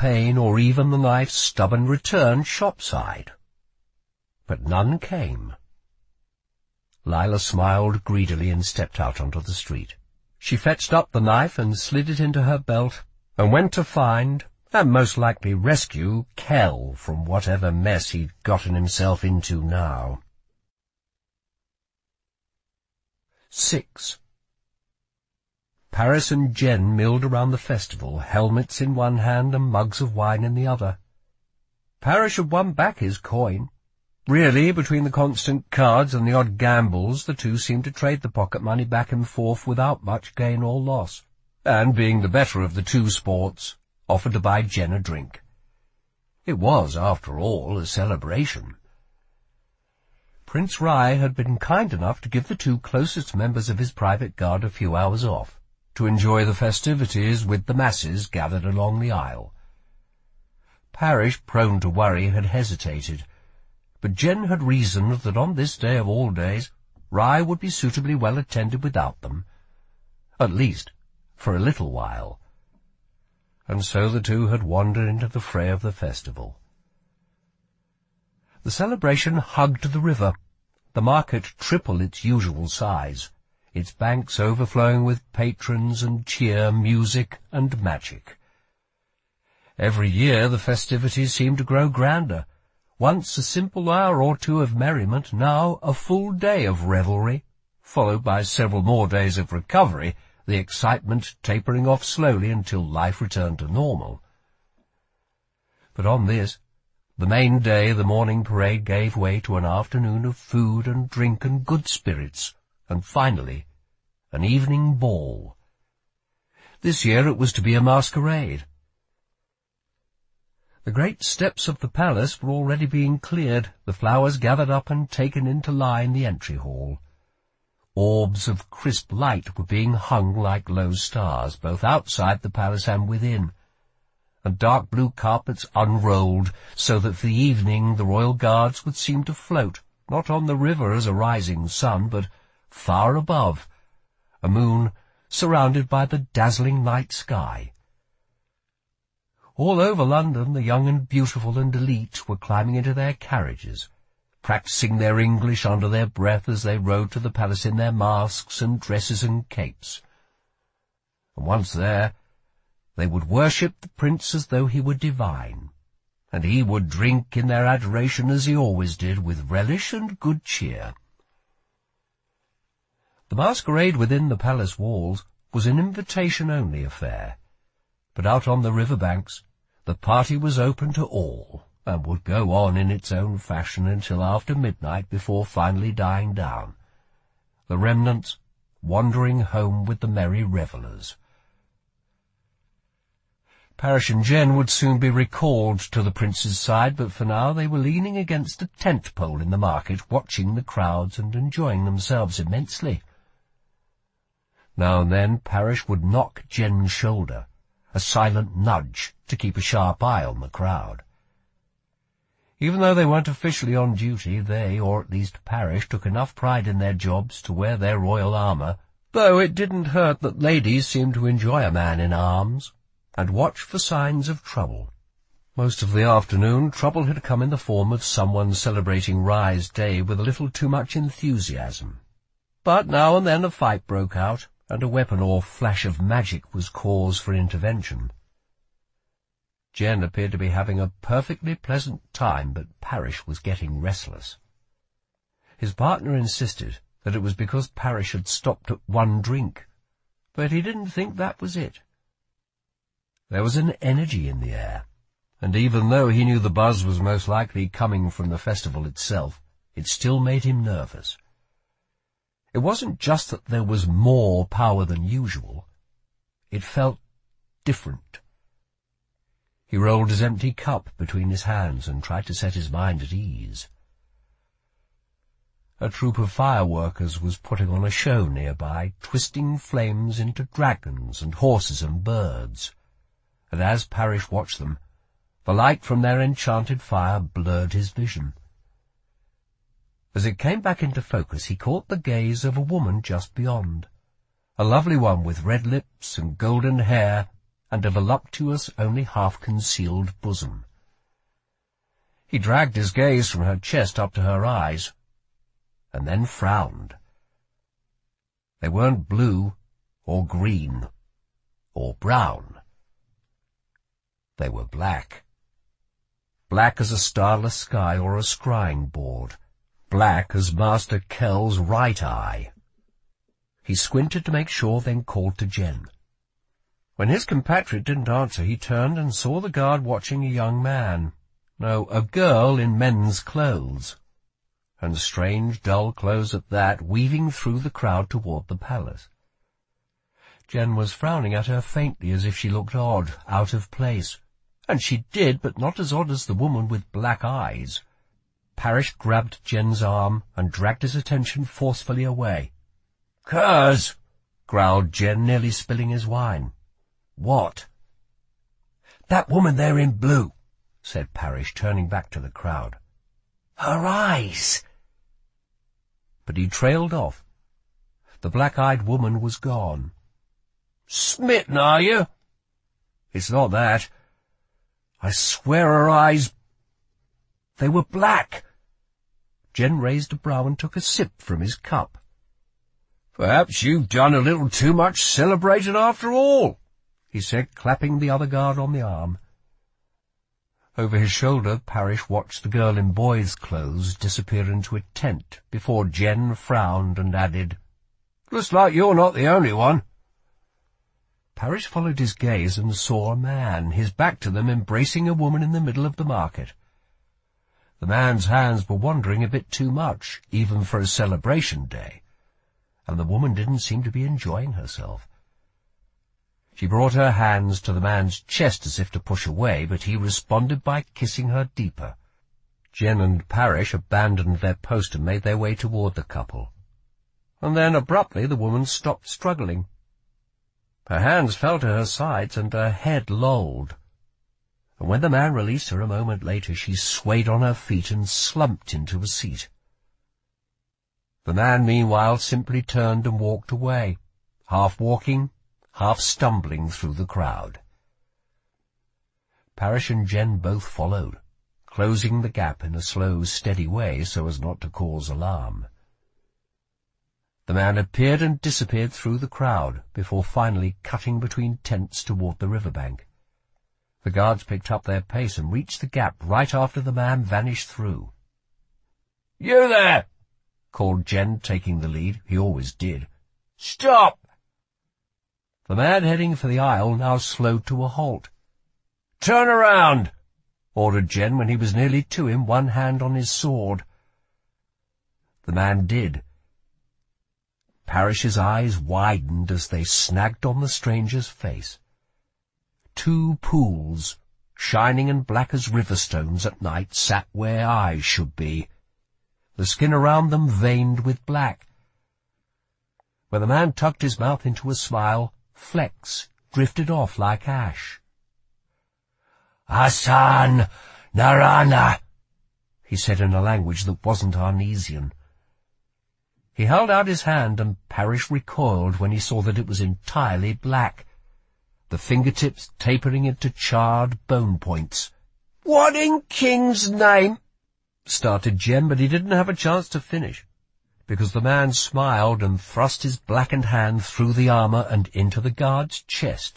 pain or even the knife's stubborn return shopside. But none came. Lila smiled greedily and stepped out onto the street. She fetched up the knife and slid it into her belt, and went to find, and most likely rescue, Kell from whatever mess he'd gotten himself into now. 6. Paris and Jen milled around the festival, helmets in one hand and mugs of wine in the other. Paris had won back his coin. Really, between the constant cards and the odd gambles, the two seemed to trade the pocket money back and forth without much gain or loss, and, being the better of the two sports, offered to buy Jen a drink. It was, after all, a celebration. Prince Rai had been kind enough to give the two closest members of his private guard a few hours off, to enjoy the festivities with the masses gathered along the aisle. Paris, prone to worry, had hesitated, but Jen had reasoned that on this day of all days, Rai would be suitably well attended without them, at least for a little while. And so the two had wandered into the fray of the festival. The celebration hugged the river, the market triple its usual size, its banks overflowing with patrons and cheer, music and magic. Every year the festivities seemed to grow grander, once a simple hour or two of merriment, now a full day of revelry, followed by several more days of recovery, the excitement tapering off slowly until life returned to normal. But on this, the main day, the morning parade gave way to an afternoon of food and drink and good spirits, and finally, an evening ball. This year it was to be a masquerade. The great steps of the palace were already being cleared, the flowers gathered up and taken into line the entry hall. Orbs of crisp light were being hung like low stars, both outside the palace and within, and dark blue carpets unrolled, so that for the evening the royal guards would seem to float, not on the river as a rising sun, but far above, a moon surrounded by the dazzling night sky. All over London the young and beautiful and elite were climbing into their carriages, practising their English under their breath as they rode to the palace in their masks and dresses and capes. And once there, they would worship the prince as though he were divine, and he would drink in their adoration as he always did, with relish and good cheer. The masquerade within the palace walls was an invitation-only affair, but out on the river banks the party was open to all, and would go on in its own fashion until after midnight before finally dying down, the remnants wandering home with the merry revellers. Paris and Jen would soon be recalled to the prince's side, but for now they were leaning against a tent pole in the market, watching the crowds and enjoying themselves immensely. Now and then Paris would knock Jen's shoulder, a silent nudge to keep a sharp eye on the crowd. Even though they weren't officially on duty, they, or at least Paris, took enough pride in their jobs to wear their royal armour, though it didn't hurt that ladies seemed to enjoy a man in arms, and watch for signs of trouble. Most of the afternoon, trouble had come in the form of someone celebrating Rai's day with a little too much enthusiasm. But now and then a fight broke out, and a weapon or flash of magic was cause for intervention. Jen appeared to be having a perfectly pleasant time, but Paris was getting restless. His partner insisted that it was because Paris had stopped at one drink, but he didn't think that was it. There was an energy in the air, and even though he knew the buzz was most likely coming from the festival itself, it still made him nervous. It wasn't just that there was more power than usual. It felt different. He rolled his empty cup between his hands and tried to set his mind at ease. A troop of fireworkers was putting on a show nearby, twisting flames into dragons and horses and birds, and as Paris watched them, the light from their enchanted fire blurred his vision. As it came back into focus, he caught the gaze of a woman just beyond, a lovely one with red lips and golden hair and a voluptuous, only half-concealed bosom. He dragged his gaze from her chest up to her eyes, and then frowned. They weren't blue, or green, or brown. They were black. Black as a starless sky or a scrying board. Black as Master Kell's right eye. He squinted to make sure, then called to Jen. When his compatriot didn't answer, he turned and saw the guard watching a young man. No, a girl in men's clothes. And strange, dull clothes at that, weaving through the crowd toward the palace. Jen was frowning at her faintly as if she looked odd, out of place. And she did, but not as odd as the woman with black eyes. Parish grabbed Jen's arm and dragged his attention forcefully away. "Curs!" growled Jen, nearly spilling his wine. "What?" "That woman there in blue," said Parish, turning back to the crowd. "Her eyes!" But he trailed off. The black-eyed woman was gone. "Smitten, are you?" "It's not that. I swear her eyes... they were black." Jen raised a brow and took a sip from his cup. "Perhaps you've done a little too much celebrating after all," he said, clapping the other guard on the arm. Over his shoulder, Parish watched the girl in boy's clothes disappear into a tent before Jen frowned and added, "Looks like you're not the only one." Parish followed his gaze and saw a man, his back to them, embracing a woman in the middle of the market. The man's hands were wandering a bit too much, even for a celebration day, and the woman didn't seem to be enjoying herself. She brought her hands to the man's chest as if to push away, but he responded by kissing her deeper. Jen and Parish abandoned their post and made their way toward the couple. And then, abruptly, the woman stopped struggling. Her hands fell to her sides and her head lolled. And when the man released her a moment later, she swayed on her feet and slumped into a seat. The man, meanwhile, simply turned and walked away, half walking, half stumbling through the crowd. Parish and Jen both followed, closing the gap in a slow, steady way so as not to cause alarm. The man appeared and disappeared through the crowd, before finally cutting between tents toward the riverbank. The guards picked up their pace and reached the gap right after the man vanished through. "You there!" called Jen, taking the lead. He always did. "Stop!" The man heading for the aisle now slowed to a halt. "Turn around!" ordered Jen when he was nearly to him, one hand on his sword. The man did. Parish's eyes widened as they snagged on the stranger's face. Two pools, shining and black as river stones at night, sat where eyes should be, the skin around them veined with black. When the man tucked his mouth into a smile, flecks drifted off like ash. "Hassan Narana," he said in a language that wasn't Arnesian. He held out his hand, and Parish recoiled when he saw that it was entirely black, the fingertips tapering into charred bone points. "What in King's name—" started Jen, but he didn't have a chance to finish, because the man smiled and thrust his blackened hand through the armor and into the guard's chest.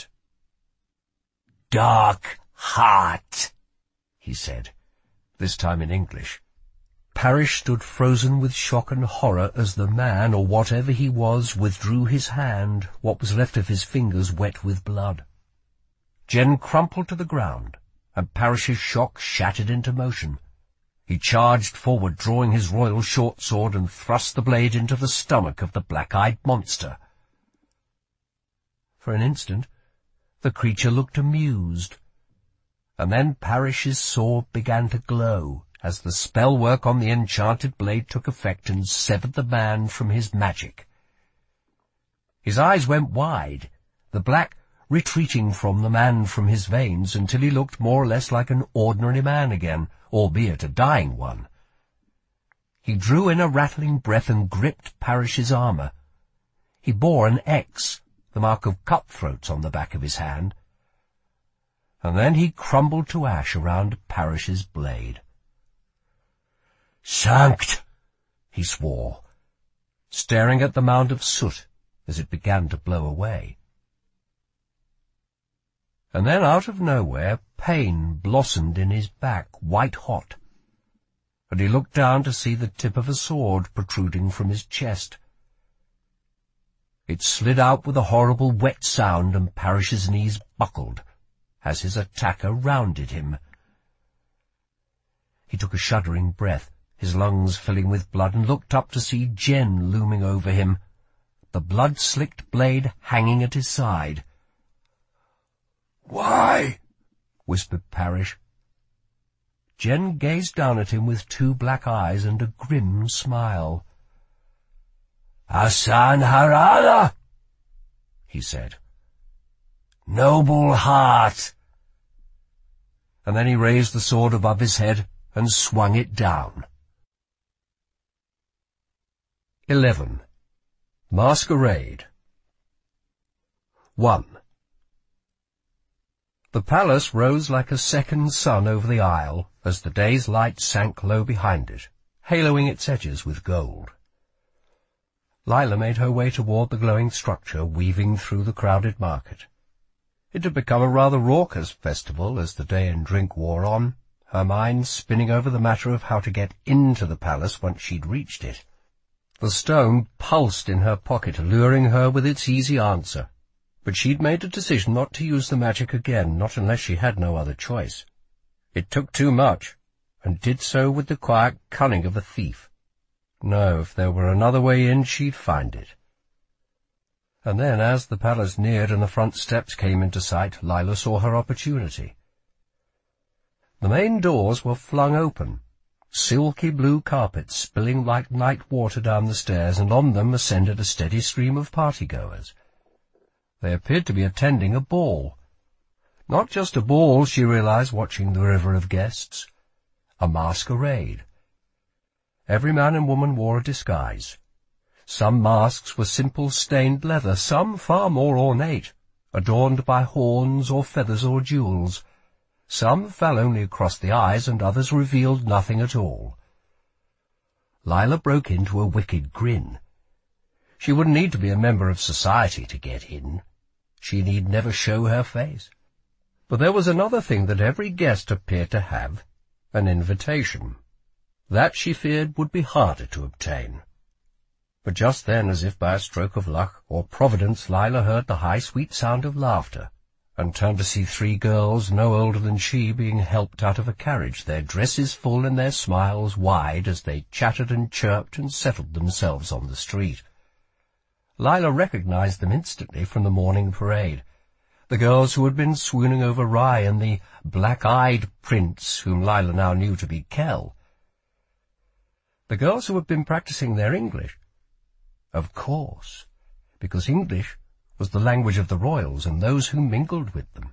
"Dark heart," he said, this time in English. Parish stood frozen with shock and horror as the man, or whatever he was, withdrew his hand, what was left of his fingers wet with blood. Jen crumpled to the ground, and Parish's shock shattered into motion. He charged forward, drawing his royal short sword, and thrust the blade into the stomach of the black-eyed monster. For an instant, the creature looked amused, and then Parish's sword began to glow, as the spell work on the enchanted blade took effect and severed the man from his magic. His eyes went wide, the black retreating from the man from his veins until he looked more or less like an ordinary man again, albeit a dying one. He drew in a rattling breath and gripped Parish's armor. He bore an X, the mark of cutthroats, on the back of his hand, and then he crumbled to ash around Parrish's blade. "Sankt!" he swore, staring at the mound of soot as it began to blow away. And then out of nowhere pain blossomed in his back, white-hot, and he looked down to see the tip of a sword protruding from his chest. It slid out with a horrible wet sound, and Parrish's knees buckled as his attacker rounded him. He took a shuddering breath, his lungs filling with blood, and looked up to see Jen looming over him, the blood-slicked blade hanging at his side. "Why?" whispered Parrish. Jen gazed down at him with two black eyes and a grim smile. "Hassan Harala," he said. "Noble heart." And then he raised the sword above his head and swung it down. 11. Masquerade. 1. The palace rose like a second sun over the isle as the day's light sank low behind it, haloing its edges with gold. Lila made her way toward the glowing structure, weaving through the crowded market. It had become a rather raucous festival as the day and drink wore on, her mind spinning over the matter of how to get into the palace once she'd reached it. The stone pulsed in her pocket, alluring her with its easy answer, but she'd made a decision not to use the magic again, not unless she had no other choice. It took too much, and did so with the quiet cunning of a thief. No, if there were another way in, she'd find it. And then, as the palace neared and the front steps came into sight, Lila saw her opportunity. The main doors were flung open, silky blue carpets spilling like night water down the stairs, and on them ascended a steady stream of partygoers. They appeared to be attending a ball. Not just a ball, she realized, watching the river of guests. A masquerade. Every man and woman wore a disguise. Some masks were simple stained leather, some far more ornate, adorned by horns or feathers or jewels. Some fell only across the eyes, and others revealed nothing at all. Lila broke into a wicked grin. She wouldn't need to be a member of society to get in. She need never show her face. But there was another thing that every guest appeared to have, an invitation. That, she feared, would be harder to obtain. But just then, as if by a stroke of luck or providence, Lila heard the high, sweet sound of laughter, and turned to see 3 girls no older than she being helped out of a carriage, their dresses full and their smiles wide as they chattered and chirped and settled themselves on the street. Lila recognized them instantly from the morning parade, the girls who had been swooning over rye and the black-eyed prince whom Lila now knew to be Kell. The girls who had been practicing their English. Of course, because English was the language of the royals and those who mingled with them.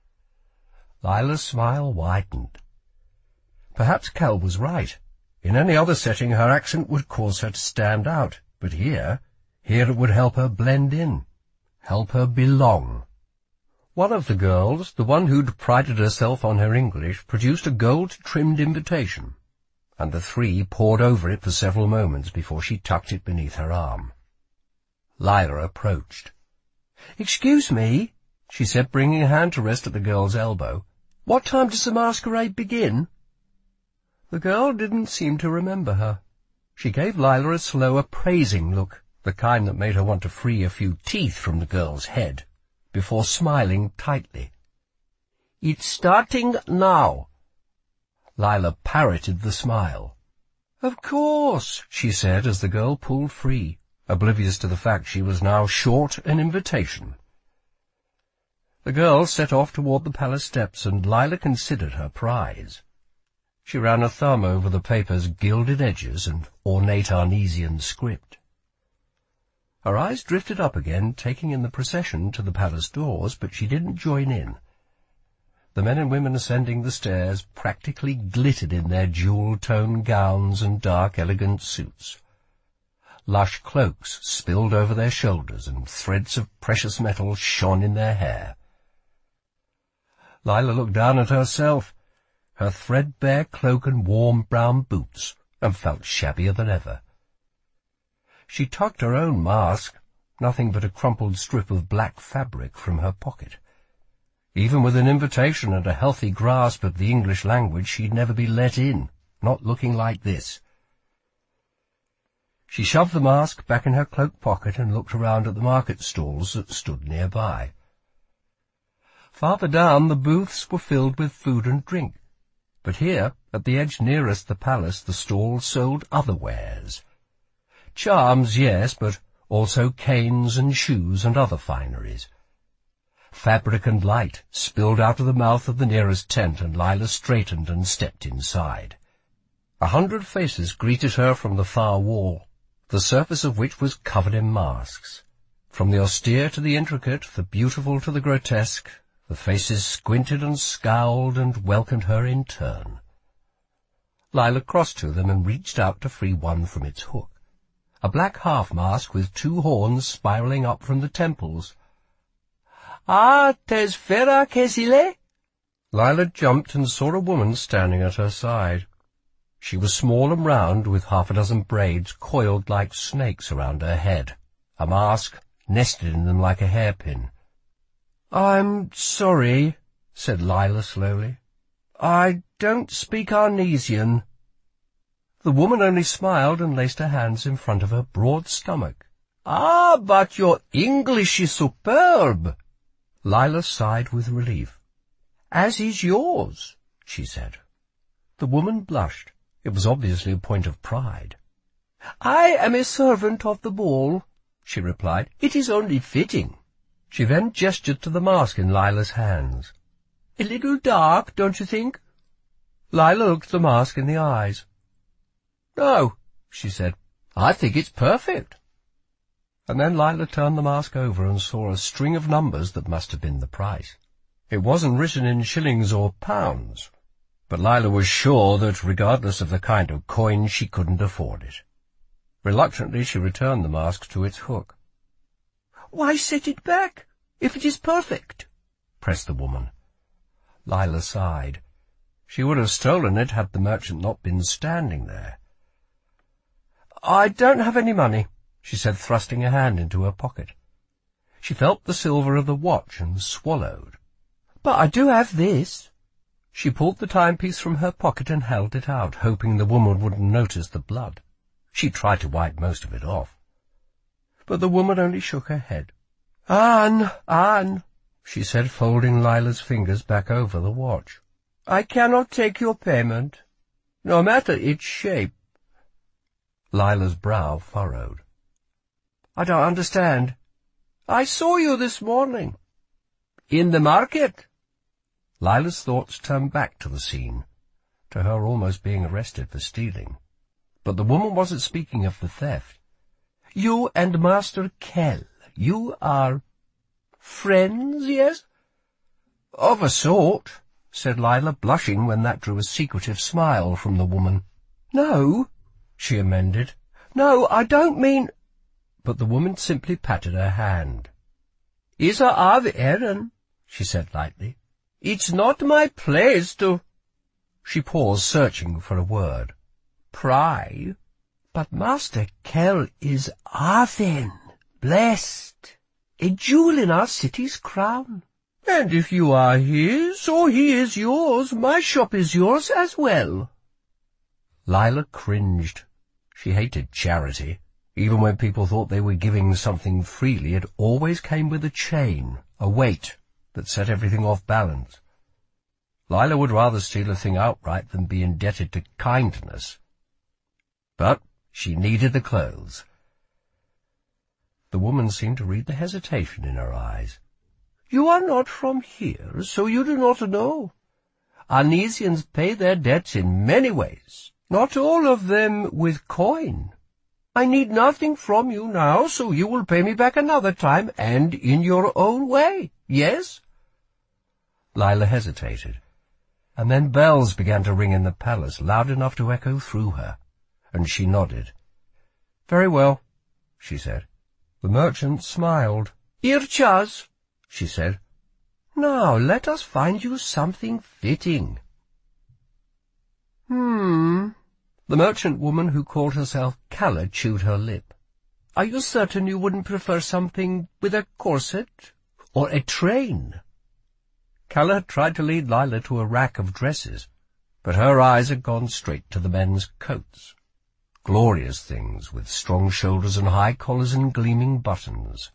Lila's smile widened. Perhaps Kell was right. In any other setting her accent would cause her to stand out, but here it would help her blend in, help her belong. One of the girls, the one who'd prided herself on her English, produced a gold-trimmed invitation, and the 3 pored over it for several moments before she tucked it beneath her arm. Lila approached. "Excuse me," she said, bringing a hand to rest at the girl's elbow. "What time does the masquerade begin?" The girl didn't seem to remember her. She gave Lila a slow, appraising look, the kind that made her want to free a few teeth from the girl's head, before smiling tightly. "It's starting now." Lila parroted the smile. "Of course," she said as the girl pulled free, oblivious to the fact she was now short an invitation. The girl set off toward the palace steps, and Lila considered her prize. She ran a thumb over the paper's gilded edges and ornate Arnesian script. Her eyes drifted up again, taking in the procession to the palace doors, but she didn't join in. The men and women ascending the stairs practically glittered in their jewel-toned gowns and dark, elegant suits. Lush cloaks spilled over their shoulders, and threads of precious metal shone in their hair. Lila looked down at herself, her threadbare cloak and warm brown boots, and felt shabbier than ever. She tugged her own mask, nothing but a crumpled strip of black fabric, from her pocket. Even with an invitation and a healthy grasp of the English language, she'd never be let in, not looking like this. She shoved the mask back in her cloak pocket and looked around at the market stalls that stood nearby. Farther down, the booths were filled with food and drink, but here, at the edge nearest the palace, the stalls sold other wares. Charms, yes, but also canes and shoes and other fineries. Fabric and light spilled out of the mouth of the nearest tent, and Lila straightened and stepped inside. 100 faces greeted her from the far wall, the surface of which was covered in masks. From the austere to the intricate, the beautiful to the grotesque, the faces squinted and scowled and welcomed her in turn. Lila crossed to them and reached out to free one from its hook, a black half-mask with 2 horns spiralling up from the temples. "Ah, tes fera kesile?" Lila jumped and saw a woman standing at her side. She was small and round, with 6 braids coiled like snakes around her head, a mask nested in them like a hairpin. "I'm sorry," said Lila slowly. "I don't speak Arnesian." The woman only smiled and laced her hands in front of her broad stomach. "Ah, but your English is superb." Lila sighed with relief. "As is yours," she said. The woman blushed. It was obviously a point of pride. "I am a servant of the ball," she replied. "It is only fitting." She then gestured to the mask in Lila's hands. "A little dark, don't you think?" Lila looked the mask in the eyes. "No," she said. "I think it's perfect." And then Lila turned the mask over and saw a string of numbers that must have been the price. It wasn't written in shillings or pounds, but Lila was sure that, regardless of the kind of coin, she couldn't afford it. Reluctantly, she returned the mask to its hook. "Why set it back, if it is perfect?" pressed the woman. Lila sighed. She would have stolen it had the merchant not been standing there. "I don't have any money," she said, thrusting a hand into her pocket. She felt the silver of the watch and swallowed. "But I do have this." She pulled the timepiece from her pocket and held it out, hoping the woman wouldn't notice the blood. She tried to wipe most of it off. But the woman only shook her head. Anne, she said, folding Lila's fingers back over the watch. "I cannot take your payment, no matter its shape." Lila's brow furrowed. "I don't understand." "I saw you this morning." "In the market?" Lila's thoughts turned back to the scene, to her almost being arrested for stealing. But the woman wasn't speaking of the theft. "You and Master Kell, you are friends, yes?" "Of a sort," said Lila, blushing when that drew a secretive smile from the woman. "No," she amended. "No, I don't mean—" But the woman simply patted her hand. "Is a av Erin," she said lightly. "It's not my place to—" She paused, searching for a word. "Pry." "But Master Kell is Arthen, blessed, a jewel in our city's crown. And if you are his, or he is yours, my shop is yours as well." Lila cringed. She hated charity. Even when people thought they were giving something freely, it always came with a chain, a weight, that set everything off balance. Lila would rather steal a thing outright than be indebted to kindness. But she needed the clothes. The woman seemed to read the hesitation in her eyes. "You are not from here, so you do not know. Arnesians pay their debts in many ways, not all of them with coin. I need nothing from you now, so you will pay me back another time, and in your own way, yes?" Lila hesitated, and then bells began to ring in the palace, loud enough to echo through her, and she nodded. "Very well," she said. The merchant smiled. "Ir chas," she said. Now let us find you something fitting. The merchant woman who called herself Calla chewed her lip. Are you certain you wouldn't prefer something with a corset or a train? Calla had tried to lead Lila to a rack of dresses, but her eyes had gone straight to the men's coats. Glorious things with strong shoulders and high collars and gleaming buttons.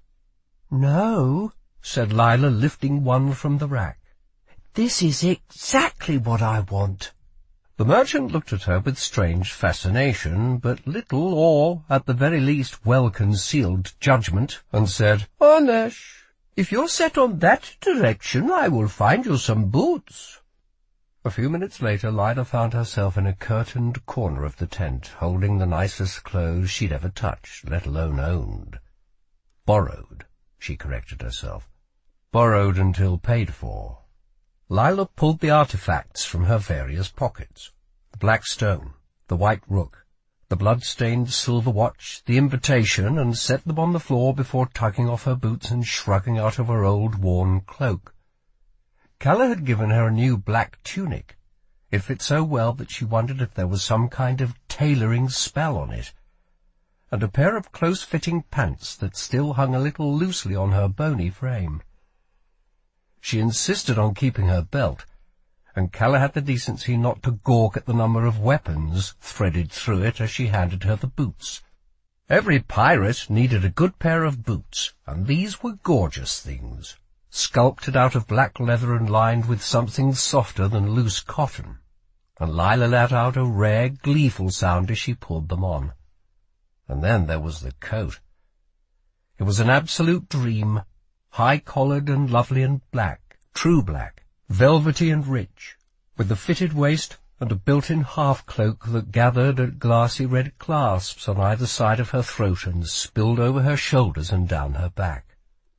No, said Lila, lifting one from the rack. This is exactly what I want. The merchant looked at her with strange fascination, but little or, at the very least, well-concealed judgment, and said, Honest, if you're set on that direction, I will find you some boots. A few minutes later, Lila found herself in a curtained corner of the tent, holding the nicest clothes she'd ever touched, let alone owned. Borrowed, she corrected herself. Borrowed until paid for. Lila pulled the artifacts from her various pockets. The black stone, the white rook, the blood-stained silver watch, the invitation, and set them on the floor before tugging off her boots and shrugging out of her old worn cloak. Calla had given her a new black tunic. It fit so well that she wondered if there was some kind of tailoring spell on it, and a pair of close-fitting pants that still hung a little loosely on her bony frame. She insisted on keeping her belt, and Calla had the decency not to gawk at the number of weapons threaded through it as she handed her the boots. Every pirate needed a good pair of boots, and these were gorgeous things, sculpted out of black leather and lined with something softer than loose cotton, and Lila let out a rare, gleeful sound as she pulled them on. And then there was the coat. It was an absolute dream, high-collared and lovely and black, true black, velvety and rich, with a fitted waist and a built-in half-cloak that gathered at glassy red clasps on either side of her throat and spilled over her shoulders and down her back.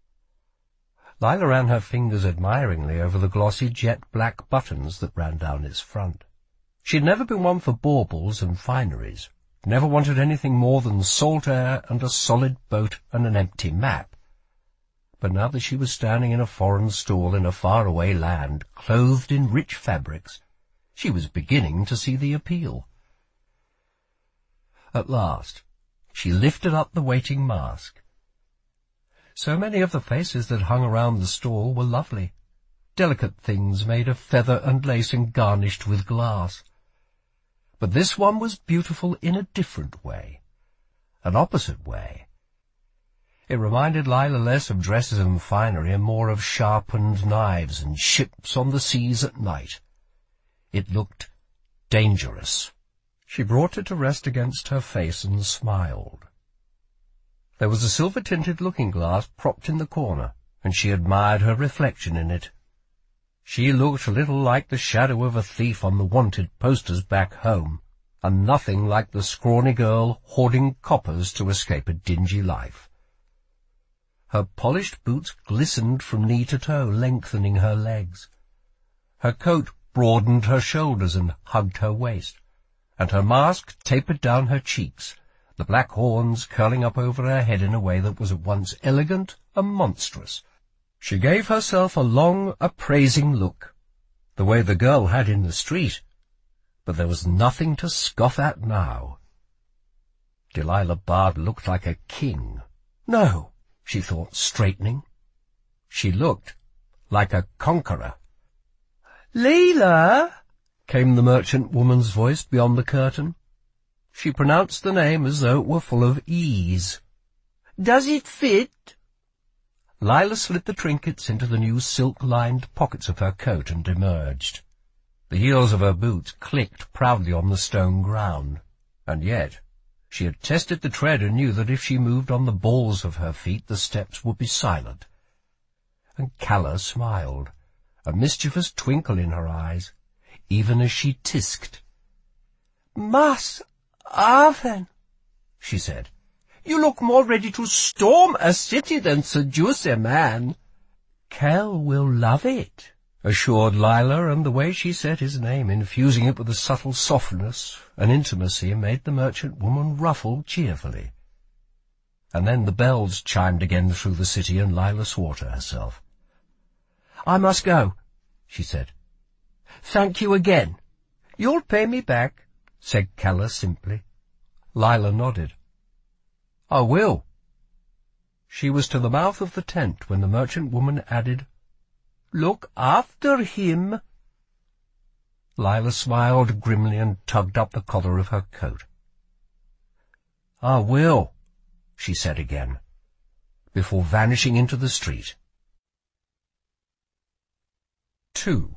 Lila ran her fingers admiringly over the glossy jet-black buttons that ran down its front. She had never been one for baubles and fineries, never wanted anything more than salt air and a solid boat and an empty map. But now that she was standing in a foreign stall in a faraway land, clothed in rich fabrics, she was beginning to see the appeal. At last, she lifted up the waiting mask. So many of the faces that hung around the stall were lovely, delicate things made of feather and lace and garnished with glass. But this one was beautiful in a different way, an opposite way. It reminded Lila less of dresses and finery and more of sharpened knives and ships on the seas at night. It looked dangerous. She brought it to rest against her face and smiled. There was a silver-tinted looking-glass propped in the corner, and she admired her reflection in it. She looked a little like the shadow of a thief on the wanted posters back home, and nothing like the scrawny girl hoarding coppers to escape a dingy life. Her polished boots glistened from knee to toe, lengthening her legs. Her coat broadened her shoulders and hugged her waist, and her mask tapered down her cheeks, the black horns curling up over her head in a way that was at once elegant and monstrous. She gave herself a long, appraising look, the way the girl had in the street, but there was nothing to scoff at now. Delilah Bard looked like a king. No, she thought, straightening. She looked like a conqueror. "Leila!" came the merchant woman's voice beyond the curtain. She pronounced the name as though it were full of ease. "Does it fit?" Lila slid the trinkets into the new silk-lined pockets of her coat and emerged. The heels of her boots clicked proudly on the stone ground, and yet she had tested the tread and knew that if she moved on the balls of her feet, the steps would be silent. And Calla smiled, a mischievous twinkle in her eyes, even as she tisked. "Mas Arthur," she said, "you look more ready to storm a city than seduce a man." "Kell will love it," assured Lila, and the way she said his name, infusing it with a subtle softness and intimacy, made the merchant woman ruffle cheerfully. And then the bells chimed again through the city, and Lila swore to herself. "I must go," she said. "Thank you again." "You'll pay me back," said Keller simply. Lila nodded. "I will." She was to the mouth of the tent when the merchant woman added, "Look after him." Lila smiled grimly and tugged up the collar of her coat. "I will," she said again, before vanishing into the street. 2.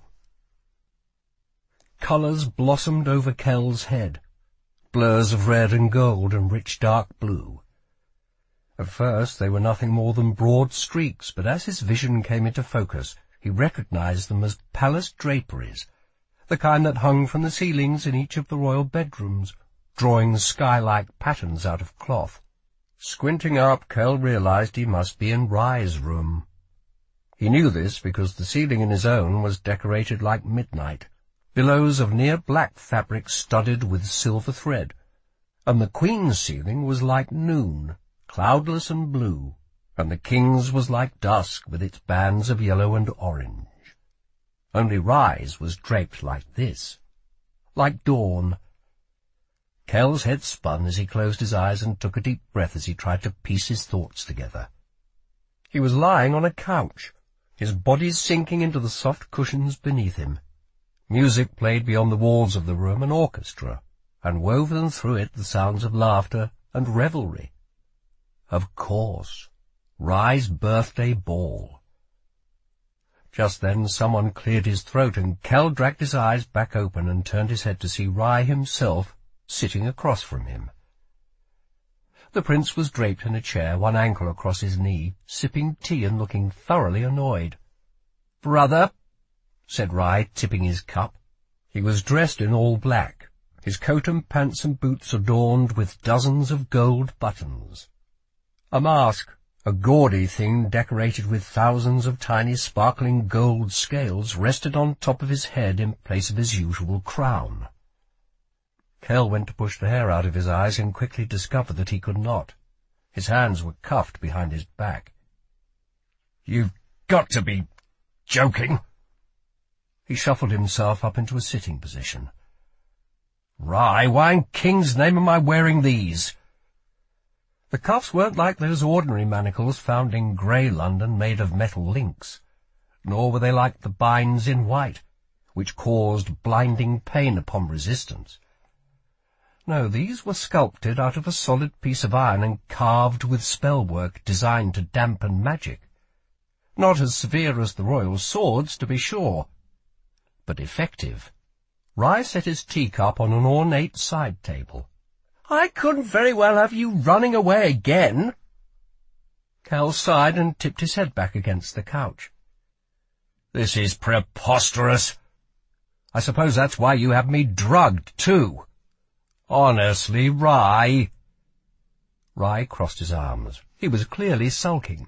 Colours blossomed over Kell's head, blurs of red and gold and rich dark blue. At first they were nothing more than broad streaks, but as his vision came into focus, he recognized them as palace draperies, the kind that hung from the ceilings in each of the royal bedrooms, drawing sky-like patterns out of cloth. Squinting up, Kell realized he must be in Rye's room. He knew this because the ceiling in his own was decorated like midnight, billows of near-black fabric studded with silver thread, and the Queen's ceiling was like noon, cloudless and blue, and the King's was like dusk with its bands of yellow and orange. Only Rye's was draped like this, like dawn. Kell's head spun as he closed his eyes and took a deep breath as he tried to piece his thoughts together. He was lying on a couch, his body sinking into the soft cushions beneath him. Music played beyond the walls of the room, an orchestra, and woven through it the sounds of laughter and revelry. Of course, Rye's birthday ball. Just then someone cleared his throat, and Kell dragged his eyes back open and turned his head to see Rye himself sitting across from him. The prince was draped in a chair, one ankle across his knee, sipping tea and looking thoroughly annoyed. "Brother," said Rye, tipping his cup. He was dressed in all black, his coat and pants and boots adorned with dozens of gold buttons. A mask, a gaudy thing decorated with thousands of tiny sparkling gold scales, rested on top of his head in place of his usual crown. Kell went to push the hair out of his eyes and quickly discovered that he could not. His hands were cuffed behind his back. "You've got to be joking." He shuffled himself up into a sitting position. "Rye, why in King's name am I wearing these?" The cuffs weren't like those ordinary manacles found in grey London made of metal links, nor were they like the binds in white, which caused blinding pain upon resistance. No, these were sculpted out of a solid piece of iron and carved with spell-work designed to dampen magic. Not as severe as the royal swords, to be sure, but effective. Rye set his teacup on an ornate side table. "I couldn't very well have you running away again." Kell sighed and tipped his head back against the couch. "This is preposterous. I suppose that's why you have me drugged, too. Honestly, Rye." Rye crossed his arms. He was clearly sulking.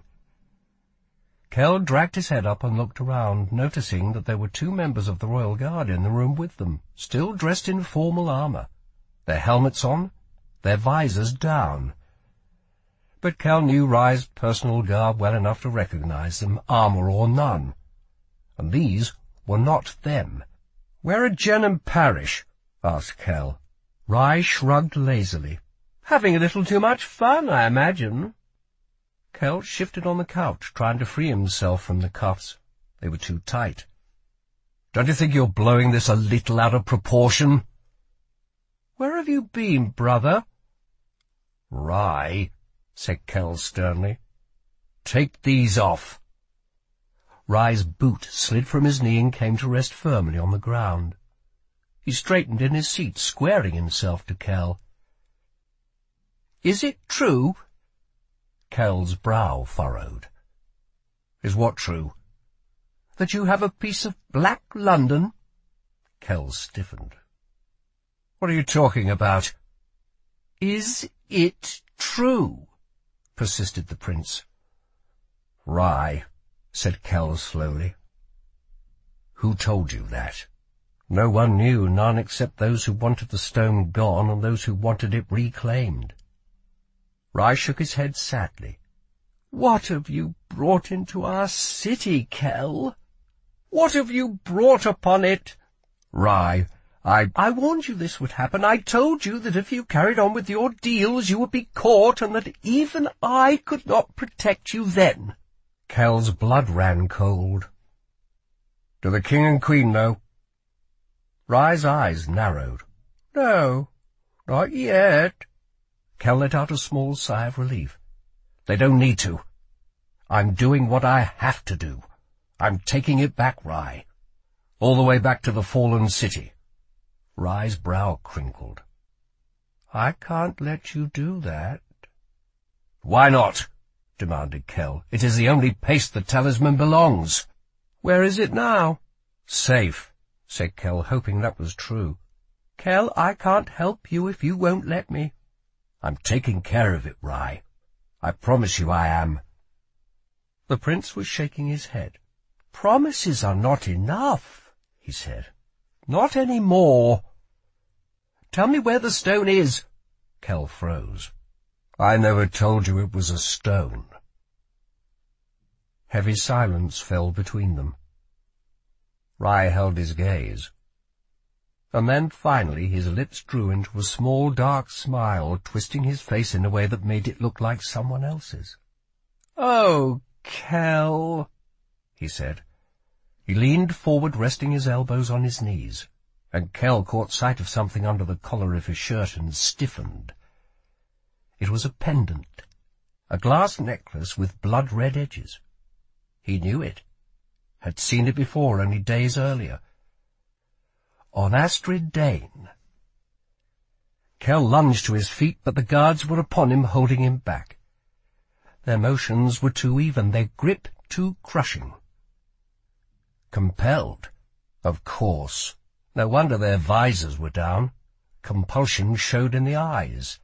Kell dragged his head up and looked around, noticing that there were 2 members of the Royal Guard in the room with them, still dressed in formal armour, their helmets on, their visors down. But Kell knew Rye's personal garb well enough to recognize them, armour or none. And these were not them. "Where are Jen and Parish?" asked Kell. Rye shrugged lazily. "Having a little too much fun, I imagine." Kell shifted on the couch, trying to free himself from the cuffs. They were too tight. "Don't you think you're blowing this a little out of proportion?" "Where have you been, brother?" "Rye," said Kell sternly, "take these off." Rye's boot slid from his knee and came to rest firmly on the ground. He straightened in his seat, squaring himself to Kell. "Is it true?" Kell's brow furrowed. "Is what true?" "That you have a piece of black London?" Kell stiffened. "What are you talking about?" "Is it true?" persisted the prince. "Rye," said Kell slowly. "Who told you that?" No one knew, none except those who wanted the stone gone and those who wanted it reclaimed. Rye shook his head sadly. "What have you brought into our city, Kell?" What have you brought upon it? Rye, I warned you this would happen. I told you that if you carried on with your deals you would be caught, and that even I could not protect you then. Kell's blood ran cold. Do the King and Queen know? Rye's eyes narrowed. No, not yet. Kell let out a small sigh of relief. They don't need to. I'm doing what I have to do. I'm taking it back, Rye. All the way back to the fallen city. Rye's brow crinkled. I can't let you do that. Why not? Demanded Kell. It is the only place the talisman belongs. Where is it now? Safe, said Kell, hoping that was true. Kell, I can't help you if you won't let me. I'm taking care of it, Rye. I promise you I am. The prince was shaking his head. Promises are not enough, he said. Not any more. Tell me where the stone is. Kell froze. I never told you it was a stone. Heavy silence fell between them. Rye held his gaze. And then finally his lips drew into a small dark smile, twisting his face in a way that made it look like someone else's. Oh, Kell, he said. He leaned forward, resting his elbows on his knees, and Kell caught sight of something under the collar of his shirt and stiffened. It was a pendant, a glass necklace with blood-red edges. He knew it, had seen it before only days earlier. On Astrid Dane. Kell lunged to his feet, but the guards were upon him, holding him back. Their motions were too even, their grip too crushing. Compelled, of course. No wonder their visors were down. Compulsion showed in the eyes.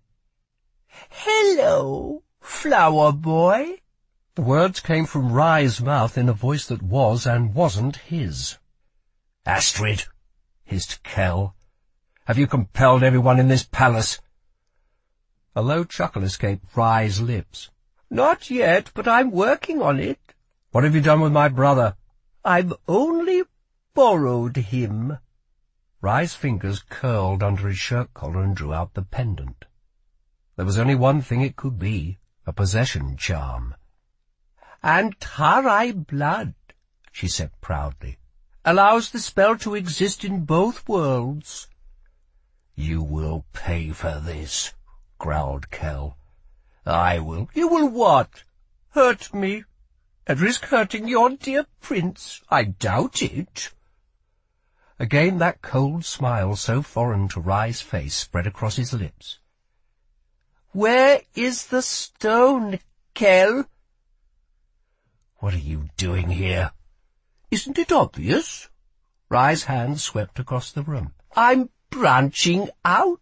Hello, flower boy. The words came from Rye's mouth in a voice that was and wasn't his. Astrid, hissed Kell, have you compelled everyone in this palace? A low chuckle escaped Rye's lips. Not yet, but I'm working on it. What have you done with my brother? I've only borrowed him. Rye's fingers curled under his shirt collar and drew out the pendant. There was only one thing it could be, a possession charm. And Tarai blood, she said proudly, allows the spell to exist in both worlds. You will pay for this, growled Kell. I will. You will what? Hurt me? And risk hurting your dear prince? I doubt it. Again that cold smile, so foreign to Rye's face, spread across his lips. Where is the stone, Kell? What are you doing here? Isn't it obvious? Rye's hand swept across the room. I'm branching out.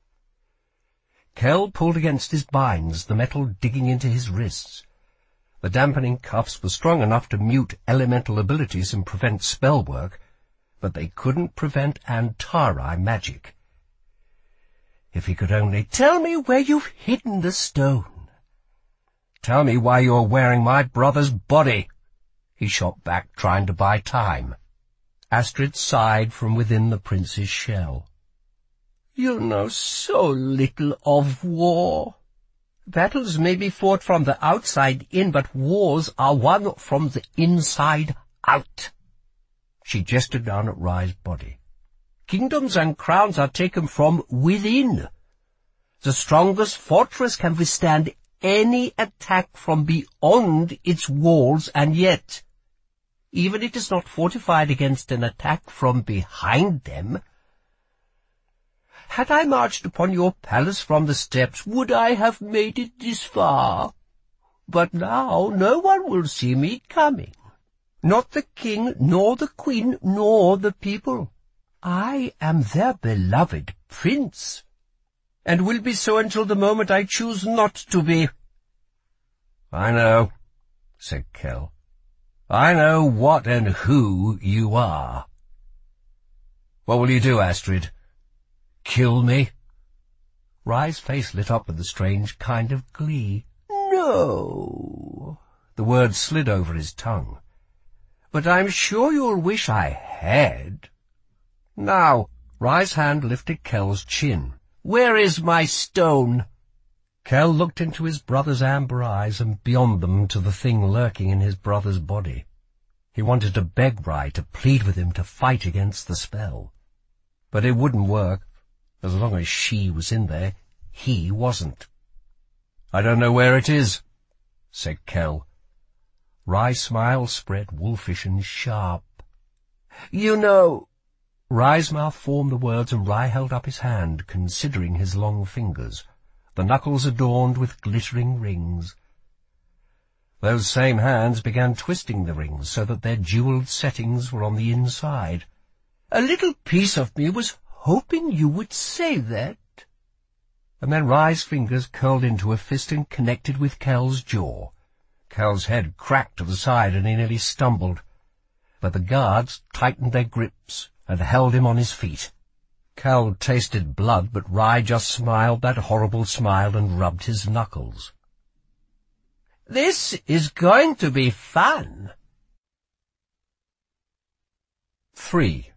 Kell pulled against his binds, the metal digging into his wrists. The dampening cuffs were strong enough to mute elemental abilities and prevent spell work, but they couldn't prevent Antari magic. If he could only tell me where you've hidden the stone. Tell me why you're wearing my brother's body. He shot back, trying to buy time. Astrid sighed from within the prince's shell. You know so little of war. Battles may be fought from the outside in, but wars are won from the inside out. She gestured down at Rye's body. Kingdoms and crowns are taken from within. The strongest fortress can withstand any attack from beyond its walls, and yet, even it is not fortified against an attack from behind them. Had I marched upon your palace from the steps, would I have made it this far? But now no one will see me coming. Not the king, nor the queen, nor the people. I am their beloved prince, and will be so until the moment I choose not to be. I know, said Kell. I know what and who you are. What will you do, Astrid? Kill me? Rye's face lit up with a strange kind of glee. No. The words slid over his tongue. but I'm sure you'll wish I had. Now, Rye's hand lifted Kell's chin. Where is my stone? Kell looked into his brother's amber eyes and beyond them to the thing lurking in his brother's body. He wanted to beg Rye to plead with him to fight against the spell. But it wouldn't work. As long as she was in there, he wasn't. I don't know where it is, said Kell. Rye's smile spread wolfish and sharp. You know... Rye's mouth formed the words, and Rye held up his hand, considering his long fingers, the knuckles adorned with glittering rings. Those same hands began twisting the rings so that their jewelled settings were on the inside. A little piece of me was hoping you would say that. And then Rye's fingers curled into a fist and connected with Kell's jaw. Kell's head cracked to the side and he nearly stumbled. But the guards tightened their grips and held him on his feet. Kell tasted blood, but Rye just smiled that horrible smile and rubbed his knuckles. This is going to be fun. 3.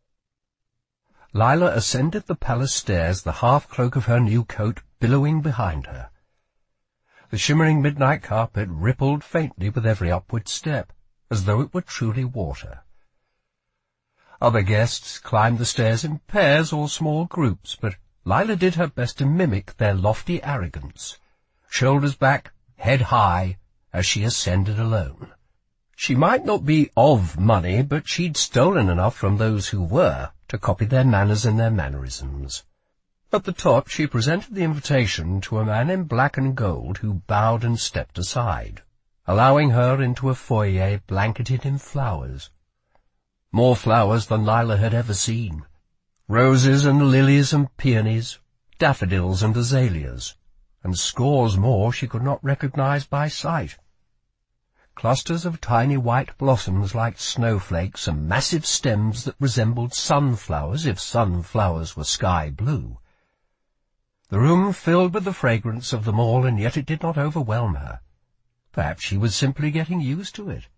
Lila ascended the palace stairs, the half-cloak of her new coat billowing behind her. The shimmering midnight carpet rippled faintly with every upward step, as though it were truly water. Other guests climbed the stairs in pairs or small groups, but Lila did her best to mimic their lofty arrogance, shoulders back, head high, as she ascended alone. She might not be of money, but she'd stolen enough from those who were to copy their manners and their mannerisms. At the top she presented the invitation to a man in black and gold who bowed and stepped aside, allowing her into a foyer blanketed in flowers. More flowers than Lila had ever seen. Roses and lilies and peonies, daffodils and azaleas, and scores more she could not recognize by sight. Clusters of tiny white blossoms like snowflakes and massive stems that resembled sunflowers if sunflowers were sky blue. The room filled with the fragrance of them all, and yet it did not overwhelm her. Perhaps she was simply getting used to it.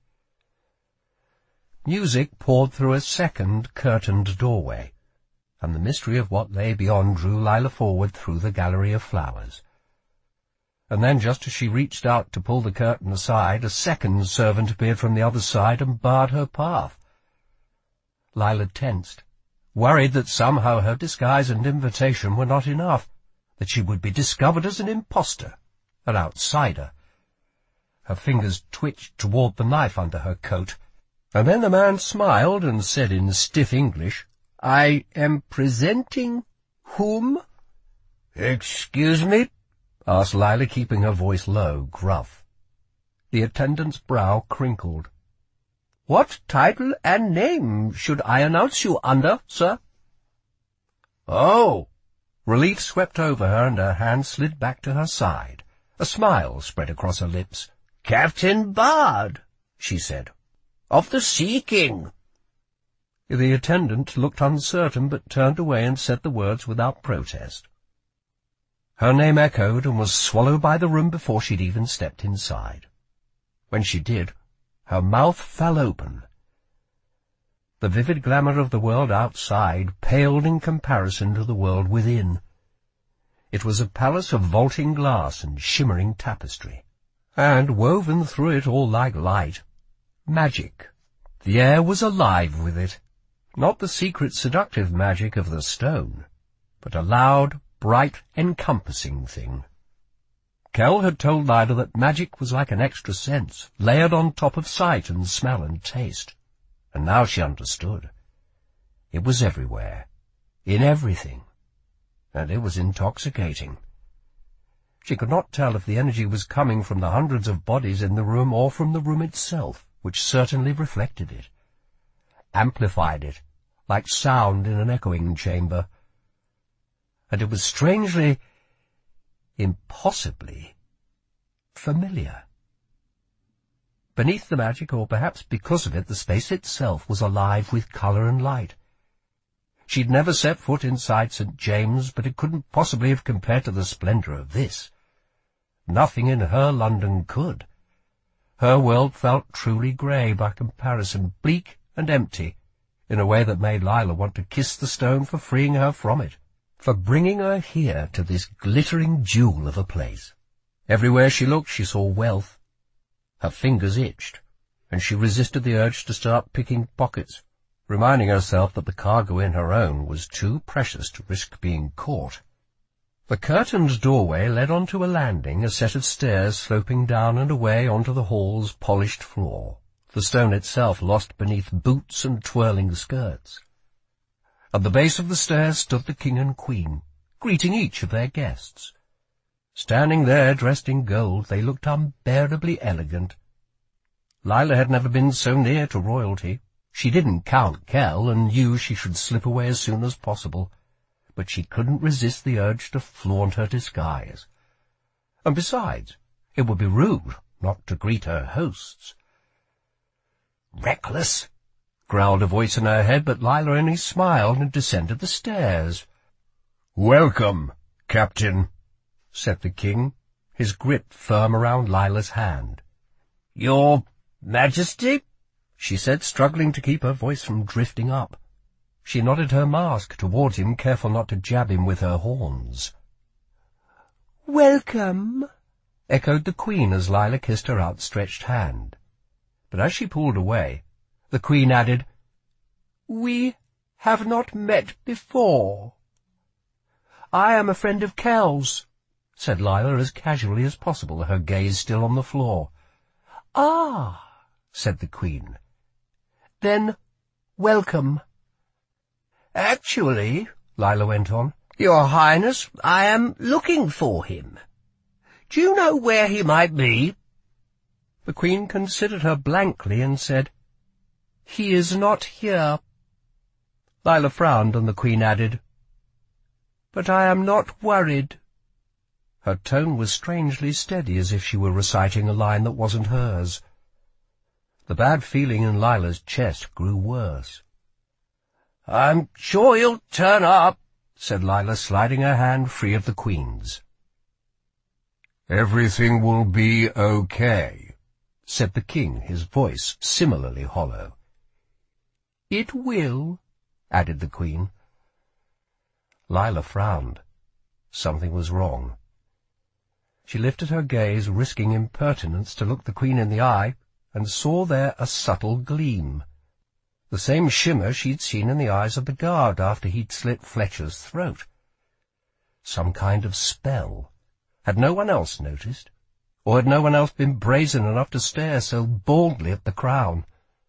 Music poured through a second curtained doorway, and the mystery of what lay beyond drew Lila forward through the gallery of flowers. And then, just as she reached out to pull the curtain aside, a second servant appeared from the other side and barred her path. Lila tensed, worried that somehow her disguise and invitation were not enough, that she would be discovered as an impostor, an outsider. Her fingers twitched toward the knife under her coat, and then the man smiled and said in stiff English, I am presenting whom? Excuse me? Asked Lila, keeping her voice low, gruff. The attendant's brow crinkled. What title and name should I announce you under, sir? Oh! Relief swept over her, and her hand slid back to her side. A smile spread across her lips. Captain Bard, she said. Of the Sea King. The attendant looked uncertain, but turned away and said the words without protest. Her name echoed and was swallowed by the room before she'd even stepped inside. When she did, her mouth fell open. The vivid glamour of the world outside paled in comparison to the world within. It was a palace of vaulting glass and shimmering tapestry, and woven through it all like light, magic. The air was alive with it, not the secret seductive magic of the stone, but a loud, bright, encompassing thing. Kell had told Lila that magic was like an extra sense, layered on top of sight and smell and taste, and now she understood. It was everywhere, in everything, and it was intoxicating. She could not tell if the energy was coming from the hundreds of bodies in the room or from the room itself, which certainly reflected it, amplified it, like sound in an echoing chamber. And it was strangely, impossibly familiar. Beneath the magic, or perhaps because of it, the space itself was alive with colour and light. She'd never set foot inside St. James, but it couldn't possibly have compared to the splendour of this. Nothing in her London could. Her world felt truly grey by comparison, bleak and empty, in a way that made Lila want to kiss the stone for freeing her from it, for bringing her here to this glittering jewel of a place. Everywhere she looked she saw wealth. Her fingers itched, and she resisted the urge to start picking pockets, reminding herself that the cargo in her own was too precious to risk being caught. The curtained doorway led onto a landing, a set of stairs sloping down and away onto the hall's polished floor, the stone itself lost beneath boots and twirling skirts. At the base of the stairs stood the king and queen, greeting each of their guests. Standing there, dressed in gold, they looked unbearably elegant. Lila had never been so near to royalty. She didn't count Kell, and knew she should slip away as soon as possible, but she couldn't resist the urge to flaunt her disguise. And besides, it would be rude not to greet her hosts. "Reckless," growled a voice in her head, but Lila only smiled and descended the stairs. "Welcome, Captain," said the king, his grip firm around Lila's hand. "Your Majesty?" she said, struggling to keep her voice from drifting up. She nodded her mask towards him, careful not to jab him with her horns. "Welcome," echoed the queen as Lila kissed her outstretched hand. But as she pulled away, the queen added, "We have not met before." "I am a friend of Kell's," said Lila as casually as possible, her gaze still on the floor. "Ah," said the queen. "Then, welcome." "Actually," Lila went on, "Your Highness, I am looking for him. Do you know where he might be?" The queen considered her blankly and said, "He is not here." Lila frowned, and the queen added, "But I am not worried." Her tone was strangely steady, as if she were reciting a line that wasn't hers. The bad feeling in Lila's chest grew worse. "I'm sure he'll turn up," said Lila, sliding her hand free of the queen's. "Everything will be okay," said the king, his voice similarly hollow. "It will," added the queen. Lila frowned. Something was wrong. She lifted her gaze, risking impertinence, to look the queen in the eye, and saw there a subtle gleam. The same shimmer she'd seen in the eyes of the guard after he'd slit Fletcher's throat. Some kind of spell. Had no one else noticed? Or had no one else been brazen enough to stare so boldly at the crown?